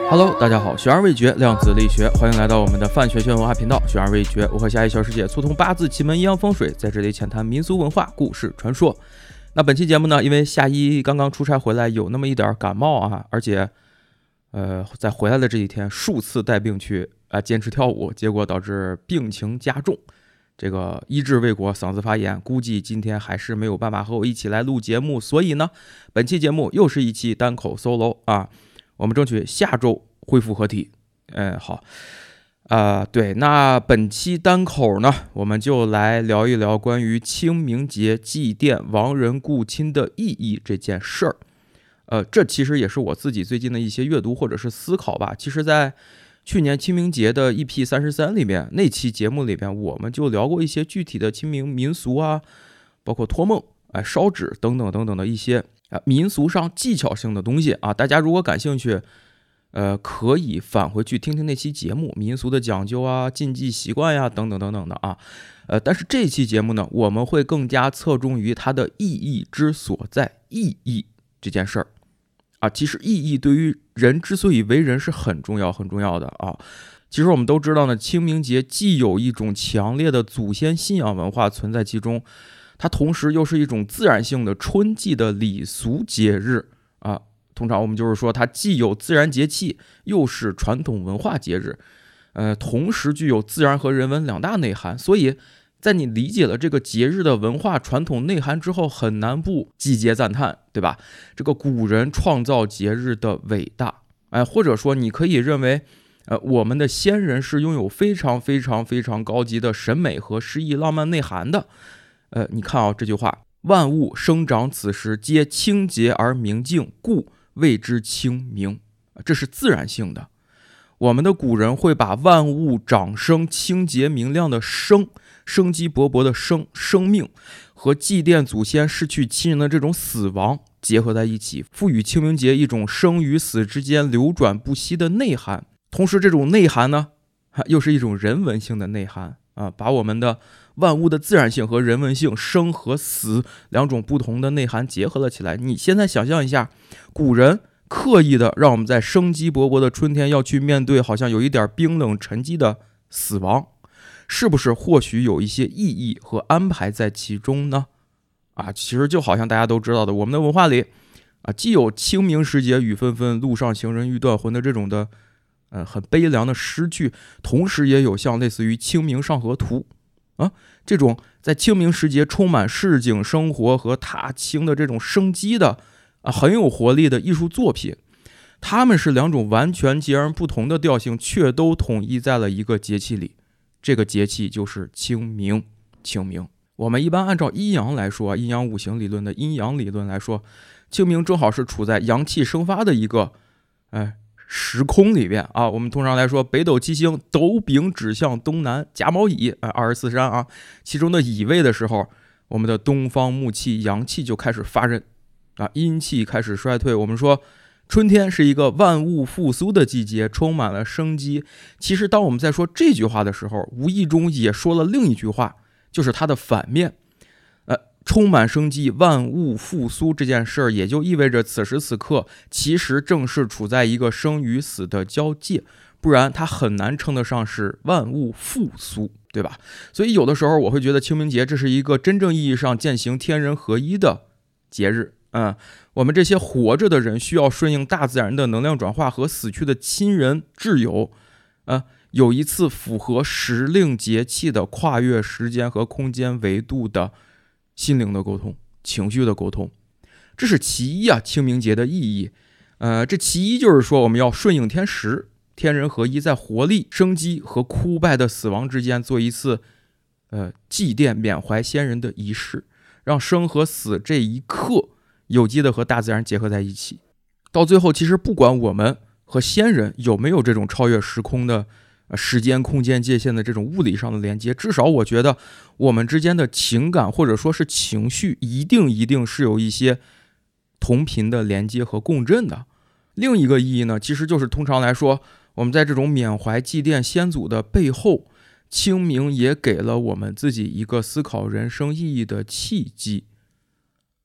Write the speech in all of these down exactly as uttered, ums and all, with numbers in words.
Hello， 大家好，悬而未决，量子力学，欢迎来到我们的泛学学文化频道。悬而未决，我和下一小世界粗通八字、奇门、阴阳、风水，在这里浅谈民俗文化、故事传说。那本期节目呢，因为夏一刚刚出差回来，有那么一点感冒啊，而且呃，在回来的这几天数次带病去啊、呃、坚持跳舞，结果导致病情加重。这个医治未果，嗓子发炎，估计今天还是没有办法和我一起来录节目，所以呢，本期节目又是一期单口 solo 啊。我们争取下周恢复合体。嗯，好，啊、呃，对，那本期单口呢，我们就来聊一聊关于清明节祭奠亡人故亲的意义这件事儿。呃，这其实也是我自己最近的一些阅读或者是思考吧。其实，在去年清明节的 E P 三十三里面，那期节目里边，我们就聊过一些具体的清明民俗啊，包括托梦、哎、烧纸等等等等的一些。啊，民俗上技巧性的东西啊，大家如果感兴趣，呃，可以返回去听听那期节目，民俗的讲究啊、禁忌习惯呀、等等等等的啊。呃，但是这期节目呢，我们会更加侧重于它的意义之所在，意义这件事儿啊。其实意义对于人之所以为人是很重要、很重要的啊。其实我们都知道呢，清明节既有一种强烈的祖先信仰文化存在其中。它同时又是一种自然性的春季的礼俗节日啊，通常我们就是说它既有自然节气，又是传统文化节日，呃，同时具有自然和人文两大内涵。所以，在你理解了这个节日的文化传统内涵之后，很难不季节赞叹，对吧？这个古人创造节日的伟大，哎，或者说你可以认为，呃，我们的先人是拥有非常非常非常高级的审美和诗意浪漫内涵的。呃，你看啊、哦，这句话，万物生长此时皆清洁而明净，故谓之清明。这是自然性的。我们的古人会把万物长生、清洁明亮的生、生机勃勃的生、生命和祭奠祖先逝去亲人的这种死亡结合在一起，赋予清明节一种生与死之间流转不息的内涵。同时，这种内涵呢，又是一种人文性的内涵啊，把我们的万物的自然性和人文性，生和死两种不同的内涵结合了起来。你现在想象一下，古人刻意的让我们在生机勃勃的春天要去面对好像有一点冰冷沉寂的死亡，是不是或许有一些意义和安排在其中呢？啊，其实就好像大家都知道的，我们的文化里啊，既有清明时节雨纷纷，路上行人欲断魂的这种的呃很悲凉的诗句，同时也有像类似于清明上河图啊，这种在清明时节充满市井生活和踏青的这种生机的啊，很有活力的艺术作品，它们是两种完全截然不同的调性，却都统一在了一个节气里。这个节气就是清明。清明，我们一般按照阴阳来说，阴阳五行理论的阴阳理论来说，清明正好是处在阳气生发的一个，哎。时空里边啊，我们通常来说，北斗七星，斗柄指向东南，甲卯乙，哎，二十四山啊，其中的乙位的时候，我们的东方木气阳气就开始发轫啊，阴气开始衰退。我们说，春天是一个万物复苏的季节，充满了生机。其实，当我们在说这句话的时候，无意中也说了另一句话，就是它的反面。充满生机，万物复苏这件事儿，也就意味着此时此刻其实正是处在一个生与死的交界，不然它很难称得上是万物复苏，对吧？所以有的时候我会觉得清明节这是一个真正意义上践行天人合一的节日。嗯，我们这些活着的人需要顺应大自然的能量转化，和死去的亲人挚友，呃，有一次符合时令节气的跨越时间和空间维度的心灵的沟通，情绪的沟通，这是其一啊。清明节的意义，呃，这其一就是说我们要顺应天时，天人合一，在活力、生机和枯败的死亡之间做一次，呃，祭奠缅怀先人的仪式，让生和死这一刻有机的和大自然结合在一起。到最后，其实不管我们和先人有没有这种超越时空的时间空间界限的这种物理上的连接，至少我觉得我们之间的情感或者说是情绪一定一定是有一些同频的连接和共振的。另一个意义呢，其实就是通常来说，我们在这种缅怀祭奠先祖的背后，清明也给了我们自己一个思考人生意义的契机。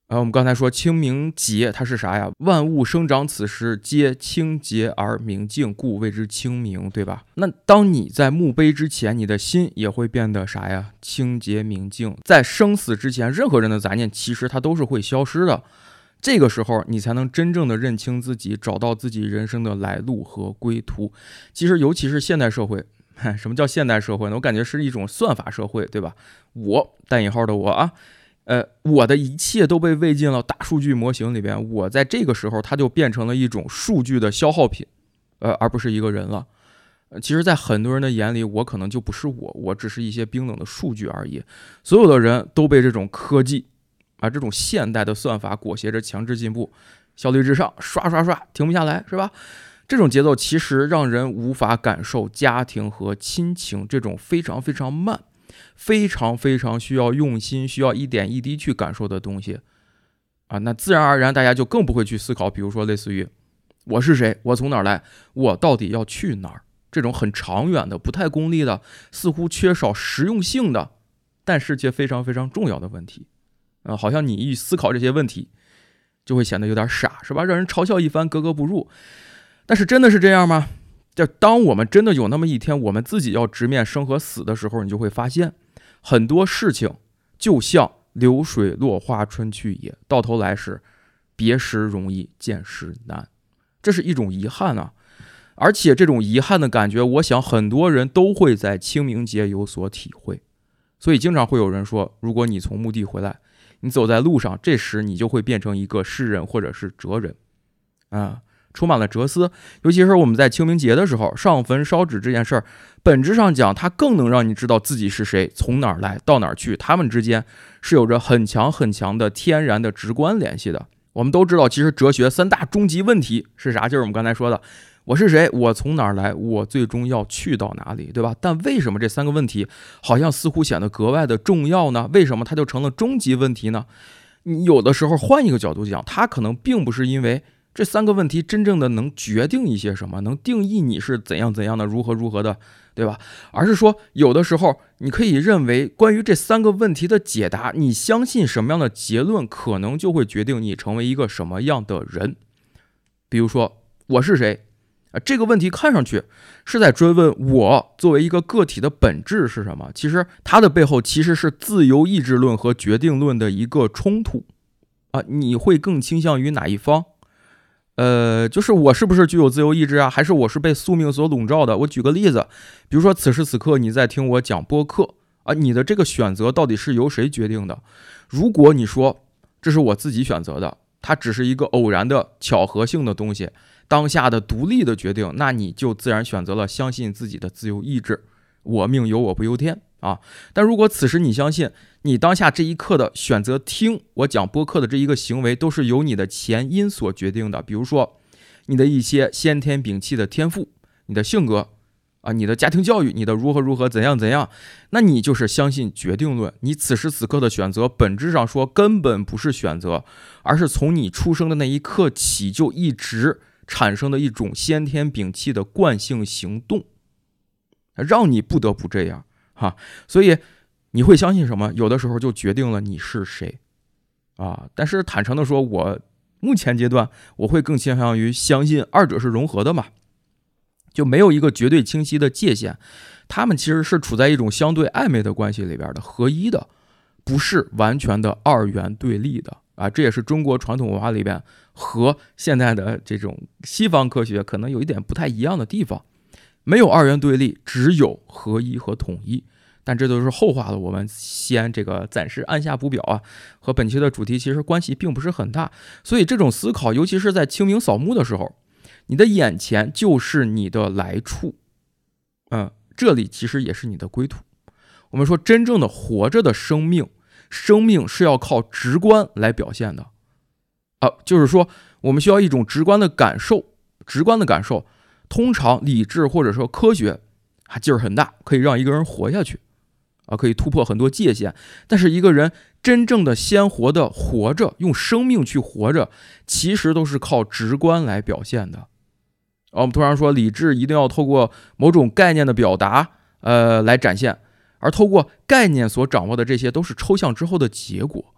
呃，我们刚才说清明节它是啥呀？万物生长此时，皆清洁而明净，故谓之清明，对吧？那当你在墓碑之前，你的心也会变得啥呀？清洁明净。在生死之前，任何人的杂念其实它都是会消失的。这个时候，你才能真正的认清自己，找到自己人生的来路和归途。其实，尤其是现代社会，什么叫现代社会呢？我感觉是一种算法社会，对吧？我（带引号的我）啊。呃，我的一切都被喂进了大数据模型里边，我在这个时候，它就变成了一种数据的消耗品，呃，而不是一个人了。呃，其实，在很多人的眼里，我可能就不是我，我只是一些冰冷的数据而已。所有的人都被这种科技啊，这种现代的算法裹挟着强制进步，效率至上，刷刷刷，停不下来，是吧？这种节奏其实让人无法感受家庭和亲情这种非常非常慢。非常非常需要用心，需要一点一滴去感受的东西啊，那自然而然大家就更不会去思考，比如说类似于我是谁，我从哪儿来，我到底要去哪儿，这种很长远的、不太功利的、似乎缺少实用性的，但是却非常非常重要的问题啊，好像你一思考这些问题，就会显得有点傻，是吧？让人嘲笑一番，格格不入。但是真的是这样吗？就当我们真的有那么一天，我们自己要直面生和死的时候，你就会发现，很多事情就像流水落花春去也，到头来是别时容易见时难，这是一种遗憾啊。而且这种遗憾的感觉，我想很多人都会在清明节有所体会。所以经常会有人说，如果你从墓地回来，你走在路上，这时你就会变成一个诗人或者是哲人啊。充满了哲思，尤其是我们在清明节的时候上坟烧纸这件事儿，本质上讲，它更能让你知道自己是谁，从哪儿来到哪儿去，他们之间是有着很强很强的天然的直观联系的。我们都知道，其实哲学三大终极问题是啥？就是我们刚才说的，我是谁，我从哪儿来，我最终要去到哪里，对吧？但为什么这三个问题好像似乎显得格外的重要呢？为什么它就成了终极问题呢？你有的时候换一个角度讲，它可能并不是因为这三个问题真正的能决定一些什么，能定义你是怎样怎样的，如何如何的，对吧？而是说，有的时候你可以认为，关于这三个问题的解答，你相信什么样的结论，可能就会决定你成为一个什么样的人。比如说，我是谁？啊，这个问题看上去是在追问我作为一个个体的本质是什么，其实它的背后其实是自由意志论和决定论的一个冲突啊。你会更倾向于哪一方？呃，就是我是不是具有自由意志啊？还是我是被宿命所笼罩的？我举个例子，比如说此时此刻你在听我讲播客啊，你的这个选择到底是由谁决定的？如果你说这是我自己选择的，它只是一个偶然的巧合性的东西，当下的独立的决定，那你就自然选择了相信自己的自由意志，我命由我不由天啊。但如果此时你相信你当下这一刻的选择听我讲播客的这一个行为都是由你的前因所决定的，比如说你的一些先天摒弃的天赋，你的性格啊，你的家庭教育，你的如何如何怎样怎样，那你就是相信决定论。你此时此刻的选择本质上说根本不是选择，而是从你出生的那一刻起就一直产生的一种先天摒弃的惯性行动，让你不得不这样哈。所以你会相信什么？有的时候就决定了你是谁啊。但是坦诚的说，我目前阶段我会更倾向于相信二者是融合的嘛，就没有一个绝对清晰的界限，他们其实是处在一种相对暧昧的关系里边的，合一的，不是完全的二元对立的啊。这也是中国传统文化里边和现在的这种西方科学可能有一点不太一样的地方，没有二元对立，只有合一和统一。但这都是后话了，我们先这个暂时按下不表啊，和本期的主题其实关系并不是很大。所以这种思考，尤其是在清明扫墓的时候，你的眼前就是你的来处，嗯，这里其实也是你的归途。我们说真正的活着的生命，生命是要靠直观来表现的啊，就是说我们需要一种直观的感受，直观的感受，通常理智或者说科学啊劲儿很大，可以让一个人活下去啊，可以突破很多界限。但是一个人真正的鲜活的活着，用生命去活着，其实都是靠直观来表现的。啊、我们通常说理智一定要透过某种概念的表达，呃，来展现，而透过概念所掌握的这些都是抽象之后的结果。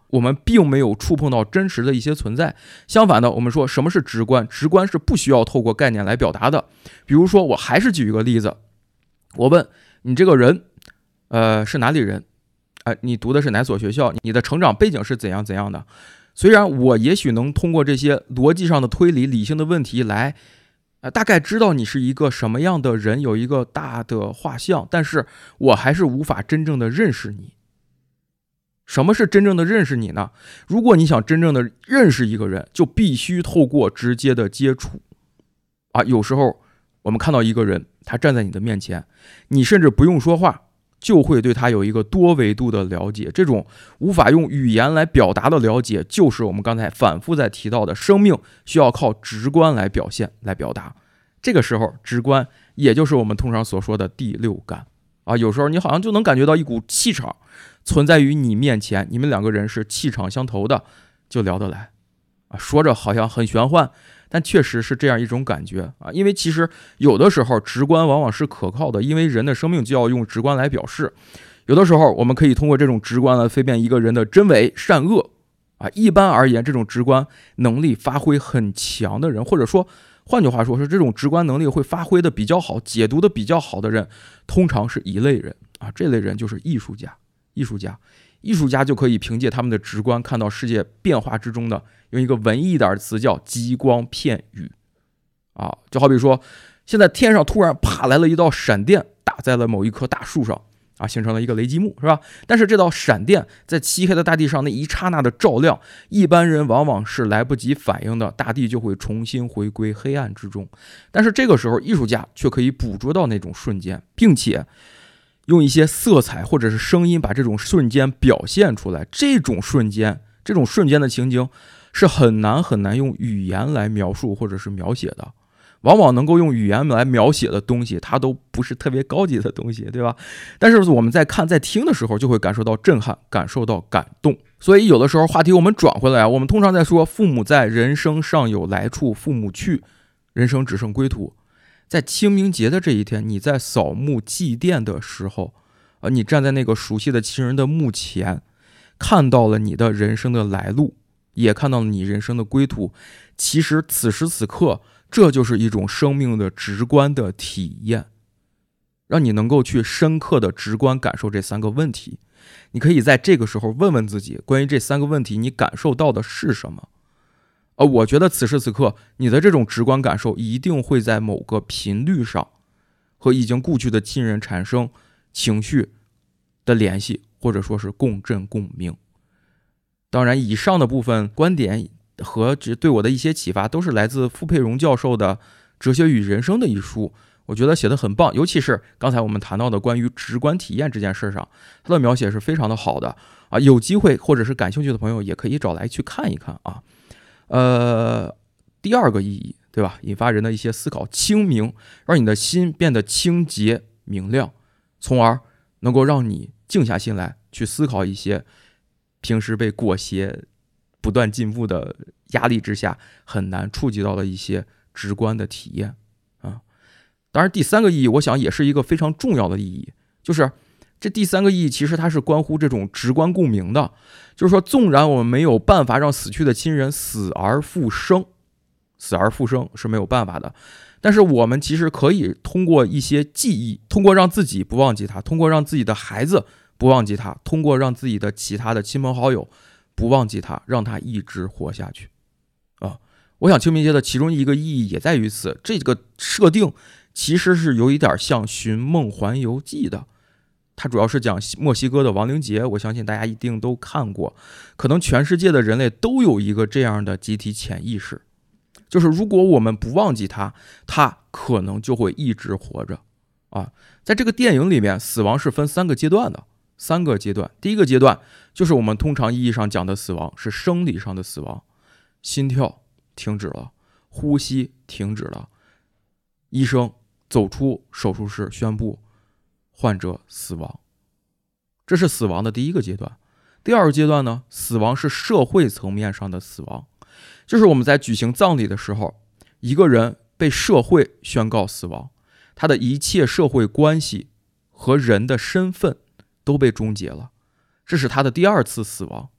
我们并没有触碰到真实的一些存在。相反的，我们说什么是直观？直观是不需要透过概念来表达的。比如说，我还是举一个例子，我问你这个人，呃，是哪里人？呃，你读的是哪所学校？你的成长背景是怎样怎样的？虽然我也许能通过这些逻辑上的推理、理性的问题来，呃，大概知道你是一个什么样的人，有一个大的画像，但是我还是无法真正的认识你。什么是真正的认识你呢？如果你想真正的认识一个人，就必须透过直接的接触啊。有时候我们看到一个人，他站在你的面前，你甚至不用说话，就会对他有一个多维度的了解。这种无法用语言来表达的了解，就是我们刚才反复在提到的，生命需要靠直观来表现、来表达。这个时候，直观也就是我们通常所说的第六感啊。有时候你好像就能感觉到一股气场存在于你面前，你们两个人是气场相投的，就聊得来啊。说着好像很玄幻，但确实是这样一种感觉啊。因为其实有的时候直观往往是可靠的，因为人的生命就要用直观来表示。有的时候我们可以通过这种直观来分辨一个人的真伪善恶啊。一般而言，这种直观能力发挥很强的人，或者说换句话说是这种直观能力会发挥的比较好、解读的比较好的人，通常是一类人啊。这类人就是艺术家。艺术家，艺术家就可以凭借他们的直观看到世界变化之中的，用一个文艺一点的词叫极光片羽啊。就好比说，现在天上突然啪来了一道闪电，打在了某一棵大树上啊，形成了一个雷击幕，是吧？但是这道闪电在漆黑的大地上那一刹那的照亮，一般人往往是来不及反应的，大地就会重新回归黑暗之中。但是这个时候，艺术家却可以捕捉到那种瞬间，并且用一些色彩或者是声音把这种瞬间表现出来。这种瞬间，这种瞬间的情景是很难很难用语言来描述或者是描写的。往往能够用语言来描写的东西，它都不是特别高级的东西，对吧？但是我们在看在听的时候，就会感受到震撼，感受到感动。所以有的时候话题我们转回来啊，我们通常在说父母在，人生尚有来处，父母去，人生只剩归途。在清明节的这一天，你在扫墓祭奠的时候，呃，你站在那个熟悉的亲人的墓前，看到了你的人生的来路，也看到了你人生的归途。其实此时此刻，这就是一种生命的直观的体验，让你能够去深刻的直观感受这三个问题。你可以在这个时候问问自己，关于这三个问题，你感受到的是什么？呃，我觉得此时此刻，你的这种直观感受一定会在某个频率上和已经故去的亲人产生情绪的联系，或者说是共振共鸣。当然，以上的部分观点和对我的一些启发，都是来自傅佩荣教授的《哲学与人生》的一书，我觉得写得很棒。尤其是刚才我们谈到的关于直观体验这件事上，他的描写是非常的好的啊。有机会或者是感兴趣的朋友，也可以找来去看一看啊。呃，第二个意义，对吧？引发人的一些思考，清明，让你的心变得清洁明亮，从而能够让你静下心来去思考一些平时被裹挟不断进步的压力之下很难触及到的一些直观的体验啊。当然，第三个意义，我想也是一个非常重要的意义，就是这第三个意义其实它是关乎这种直观共鸣的。就是说，纵然我们没有办法让死去的亲人死而复生，死而复生是没有办法的，但是我们其实可以通过一些记忆，通过让自己不忘记他，通过让自己的孩子不忘记他，通过让自己的其他的亲朋好友不忘记他，让他一直活下去啊。我想清明节的其中一个意义也在于此，这个设定其实是有一点像《寻梦环游记》的。它主要是讲墨西哥的亡灵节，我相信大家一定都看过，可能全世界的人类都有一个这样的集体潜意识，就是如果我们不忘记它，它可能就会一直活着啊。在这个电影里面，死亡是分三个阶段的，三个阶段。第一个阶段就是我们通常意义上讲的死亡，是生理上的死亡，心跳停止了，呼吸停止了，医生走出手术室宣布患者死亡，这是死亡的第一个阶段。第二个阶段呢，死亡是社会层面上的死亡，就是我们在举行葬礼的时候，一个人被社会宣告死亡，他的一切社会关系和人的身份都被终结了，这是他的第二次死亡。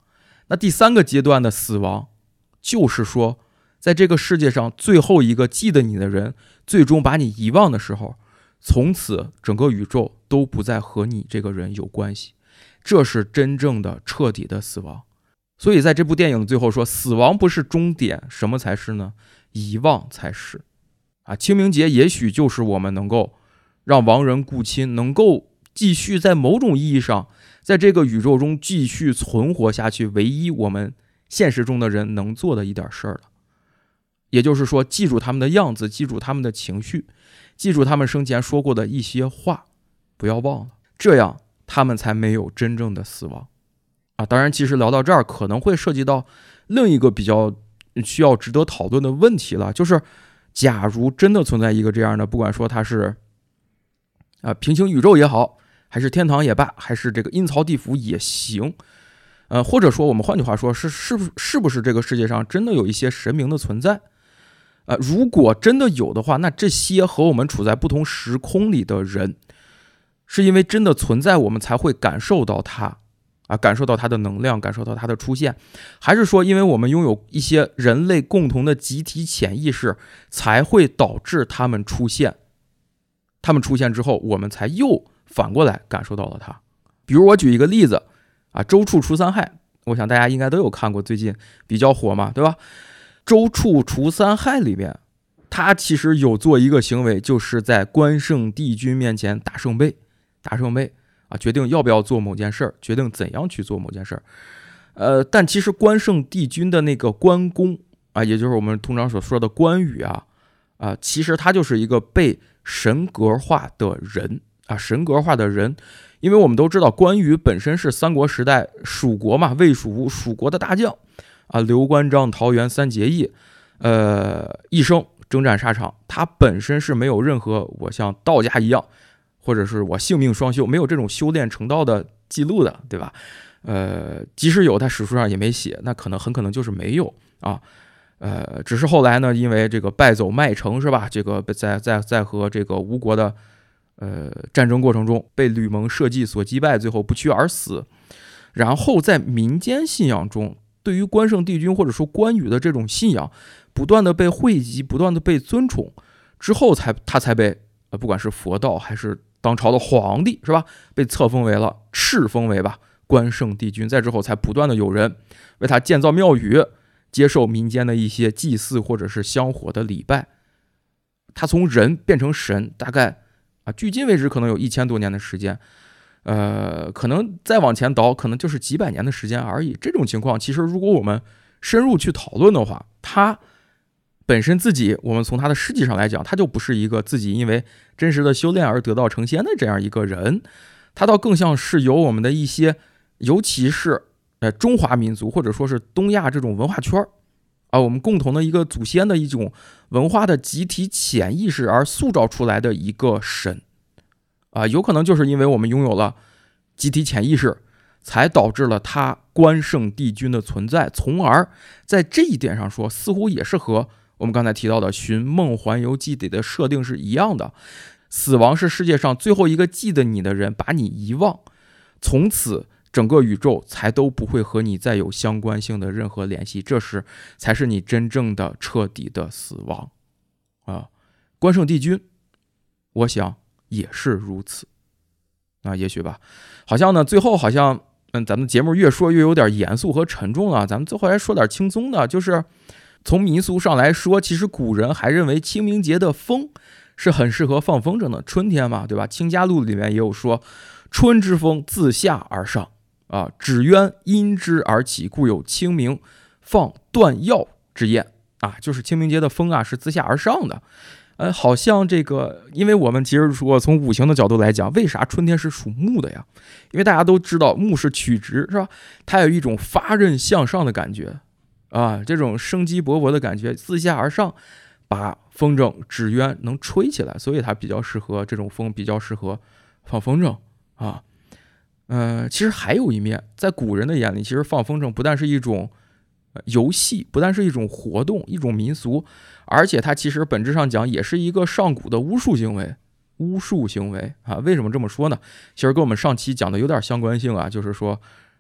那第三个阶段的死亡，就是说在这个世界上最后一个记得你的人最终把你遗忘的时候，从此整个宇宙都不再和你这个人有关系，这是真正的彻底的死亡。所以在这部电影的最后说，死亡不是终点，什么才是呢？遗忘才是啊！清明节也许就是我们能够让亡人故亲能够继续在某种意义上在这个宇宙中继续存活下去，唯一我们现实中的人能做的一点事儿了。也就是说，记住他们的样子，记住他们的情绪，记住他们生前说过的一些话，不要忘了，这样他们才没有真正的死亡啊！当然，其实聊到这儿可能会涉及到另一个比较需要值得讨论的问题了，就是假如真的存在一个这样的，不管说它是啊平行宇宙也好，还是天堂也罢，还是这个阴曹地府也行，呃，或者说我们换句话说，是是不是不是这个世界上真的有一些神明的存在？呃，如果真的有的话，那这些和我们处在不同时空里的人，是因为真的存在，我们才会感受到它啊，感受到它的能量，感受到它的出现，还是说因为我们拥有一些人类共同的集体潜意识，才会导致他们出现？他们出现之后，我们才又反过来感受到了它。比如我举一个例子啊，周处除三害，我想大家应该都有看过，最近比较火嘛，对吧？周处除三害里面，他其实有做一个行为，就是在关圣帝君面前打圣杯，打圣杯啊，决定要不要做某件事儿，决定怎样去做某件事儿。呃，但其实关圣帝君的那个关公啊，也就是我们通常所说的关羽啊，啊，其实他就是一个被神格化的人啊，神格化的人。因为我们都知道，关羽本身是三国时代蜀国嘛，魏蜀吴蜀国的大将。啊，刘关张桃园三结义，呃，一生征战沙场，他本身是没有任何我像道家一样，或者是我性命双修，没有这种修炼成道的记录的，对吧？呃，即使有，他史书上也没写，那可能很可能就是没有啊。呃，只是后来呢，因为这个败走麦城是吧？这个在在在和这个吴国的呃战争过程中，被吕蒙设计所击败，最后不屈而死。然后在民间信仰中，对于关圣帝君或者说关羽的这种信仰，不断的被汇集，不断的被尊崇，之后才他才被呃不管是佛道还是当朝的皇帝是吧，被册封为了敕封为吧关圣帝君。再之后才不断的有人为他建造庙宇，接受民间的一些祭祀或者是香火的礼拜。他从人变成神，大概啊距今为止可能有一千多年的时间。呃，可能再往前倒，可能就是几百年的时间而已。这种情况，其实如果我们深入去讨论的话，他本身自己，我们从他的事迹上来讲，他就不是一个自己因为真实的修炼而得道成仙的这样一个人，他倒更像是由我们的一些，尤其是呃中华民族或者说是东亚这种文化圈啊，我们共同的一个祖先的一种文化的集体潜意识而塑造出来的一个神。啊，有可能就是因为我们拥有了集体潜意识，才导致了他关圣帝君的存在，从而在这一点上说，似乎也是和我们刚才提到的《寻梦环游记》里的设定是一样的。死亡是世界上最后一个记得你的人把你遗忘，从此整个宇宙才都不会和你再有相关性的任何联系，这时才是你真正的彻底的死亡啊！关圣帝君，我想也是如此啊，也许吧。好像呢，最后好像，嗯，咱们节目越说越有点严肃和沉重了。咱们最后来说点轻松的，就是从民俗上来说，其实古人还认为清明节的风是很适合放风筝的。春天嘛，对吧？《清嘉录》里面也有说，春之风自下而上啊，只渊因之而起，故有清明放断药之宴啊，就是清明节的风啊是自下而上的。呃，好像这个，因为我们其实说从五行的角度来讲，为啥春天是属木的呀？因为大家都知道木是曲直，是吧？它有一种发韧向上的感觉啊，这种生机勃勃的感觉，自下而上，把风筝纸鸢能吹起来，所以它比较适合这种风，比较适合放风筝啊。呃，其实还有一面，在古人的眼里，其实放风筝不但是一种游戏，不但是一种活动，一种民俗，而且它其实本质上讲也是一个上古的巫术行为。巫术行为啊，为什么这么说呢？其实跟我们上期讲的有点相关性啊，就是说，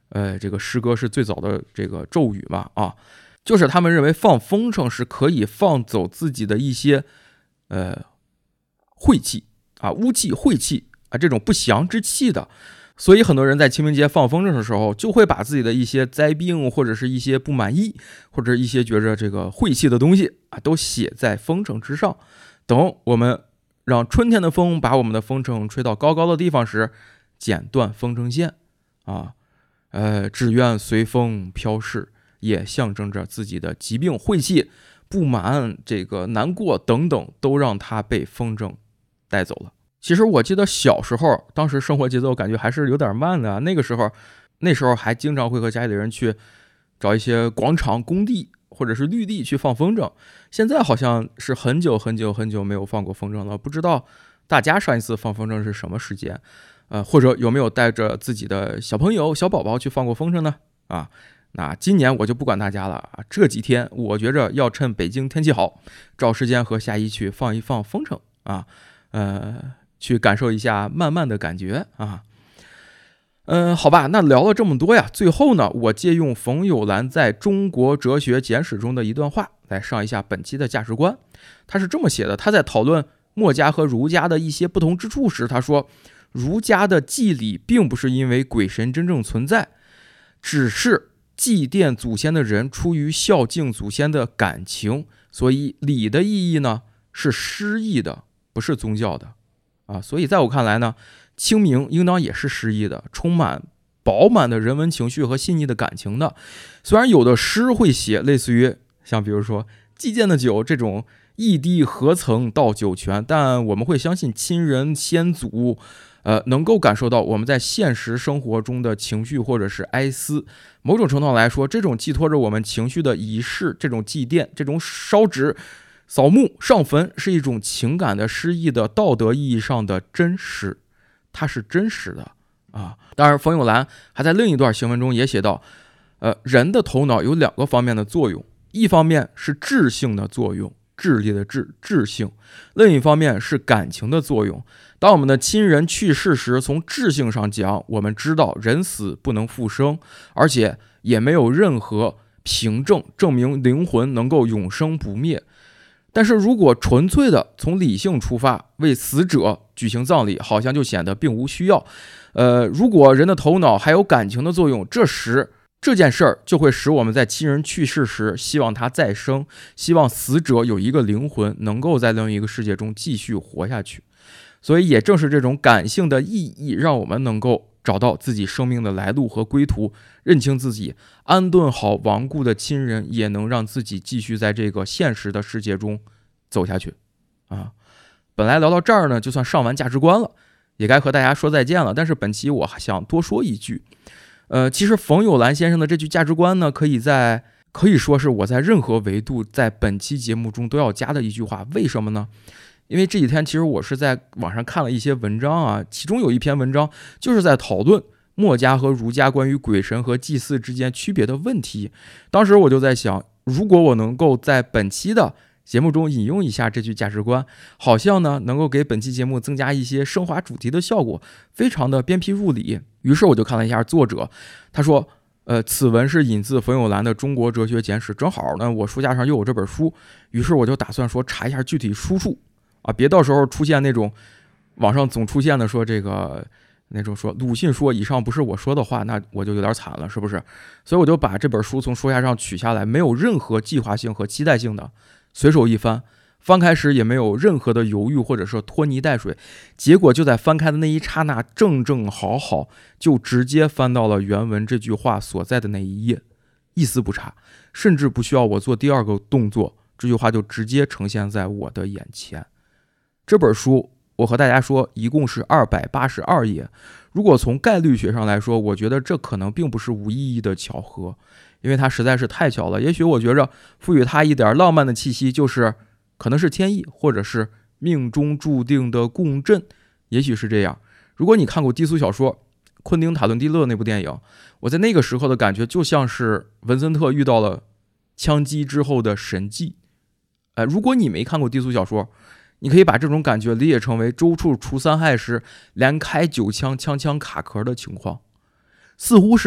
呃，这个诗歌是最早的这个咒语嘛啊，就是他们认为放风筝是可以放走自己的一些呃晦气啊、污气、晦气啊这种不祥之气的。所以很多人在清明节放风筝的时候，就会把自己的一些灾病或者是一些不满意或者一些觉着这个晦气的东西啊，都写在风筝之上。等我们让春天的风把我们的风筝吹到高高的地方时，剪断风筝线啊，呃，只愿随风飘逝，也象征着自己的疾病、晦气、不满、这个难过等等，都让它被风筝带走了。其实我记得小时候，当时生活节奏感觉还是有点慢的。那个时候，那时候还经常会和家里人去找一些广场、工地或者是绿地去放风筝。现在好像是很久很久很久没有放过风筝了，不知道大家上一次放风筝是什么时间？呃，或者有没有带着自己的小朋友、小宝宝去放过风筝呢？啊，那今年我就不管大家了啊，这几天我觉着要趁北京天气好，找时间和夏一去放一放风筝啊，呃。去感受一下慢慢的感觉啊，嗯，好吧，那聊了这么多呀，最后呢，我借用冯友兰在中国哲学简史中的一段话来上一下本期的价值观。他是这么写的，他在讨论墨家和儒家的一些不同之处时，他说，儒家的祭礼并不是因为鬼神真正存在，只是祭奠祖先的人出于孝敬祖先的感情，所以礼的意义呢是诗意的，不是宗教的。啊，所以在我看来呢，清明应当也是诗意的，充满饱满的人文情绪和细腻的感情的。虽然有的诗会写类似于像比如说祭奠的酒这种一滴何曾到九泉，但我们会相信亲人先祖呃，能够感受到我们在现实生活中的情绪或者是哀思。某种程度来说，这种寄托着我们情绪的仪式，这种祭奠，这种烧纸扫墓上坟，是一种情感的诗意的道德意义上的真实，它是真实的啊。当然，冯友兰还在另一段行文中也写到，呃，人的头脑有两个方面的作用，一方面是智性的作用，智力的智，智性；另一方面是感情的作用。当我们的亲人去世时，从智性上讲，我们知道人死不能复生，而且也没有任何凭证证明灵魂能够永生不灭。但是如果纯粹的从理性出发，为死者举行葬礼，好像就显得并无需要。呃，如果人的头脑还有感情的作用，这时这件事儿就会使我们在亲人去世时，希望他再生，希望死者有一个灵魂能够在另一个世界中继续活下去。所以也正是这种感性的意义，让我们能够找到自己生命的来路和归途，认清自己，安顿好亡故的亲人，也能让自己继续在这个现实的世界中走下去啊。本来聊到这儿呢，就算上完价值观了，也该和大家说再见了。但是本期我还想多说一句，呃，其实冯友兰先生的这句价值观呢，可以在可以说是我在任何维度在本期节目中都要加的一句话。为什么呢？因为这几天其实我是在网上看了一些文章啊，其中有一篇文章就是在讨论墨家和儒家关于鬼神和祭祀之间区别的问题。当时我就在想，如果我能够在本期的节目中引用一下这句价值观，好像呢能够给本期节目增加一些升华主题的效果，非常的鞭辟入里。于是我就看了一下作者，他说呃，此文是引自冯友兰的《中国哲学简史》，正好呢我书架上又有这本书，于是我就打算说查一下具体出处啊，别到时候出现那种网上总出现的说这个那种说鲁迅说以上不是我说的话，那我就有点惨了，是不是？所以我就把这本书从书架上取下来，没有任何计划性和期待性的随手一翻，翻开时也没有任何的犹豫或者说拖泥带水，结果就在翻开的那一刹那，正正好好就直接翻到了原文这句话所在的那一页，一丝不差，甚至不需要我做第二个动作，这句话就直接呈现在我的眼前。这本书我和大家说一共是二百八十二页，如果从概率学上来说，我觉得这可能并不是无意义的巧合，因为它实在是太巧了。也许我觉着赋予它一点浪漫的气息，就是可能是天意，或者是命中注定的共振，也许是这样。如果你看过低俗小说昆汀塔伦蒂勒那部电影，我在那个时候的感觉就像是文森特遇到了枪击之后的神迹。呃，如果你没看过低俗小说，你可以把这种感觉理解成为周处除三害时连开九枪，枪枪卡壳的情况，似乎是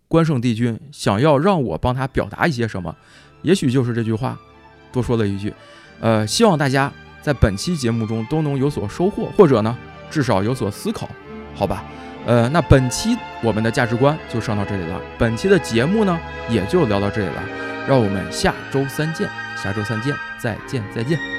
关圣帝君想要让我帮他表达一些什么，也许就是这句话，多说了一句。呃，希望大家在本期节目中都能有所收获，或者呢，至少有所思考，好吧？呃，那本期我们的价值观就上到这里了，本期的节目呢也就聊到这里了，让我们下周三见，下周三见，再见再见。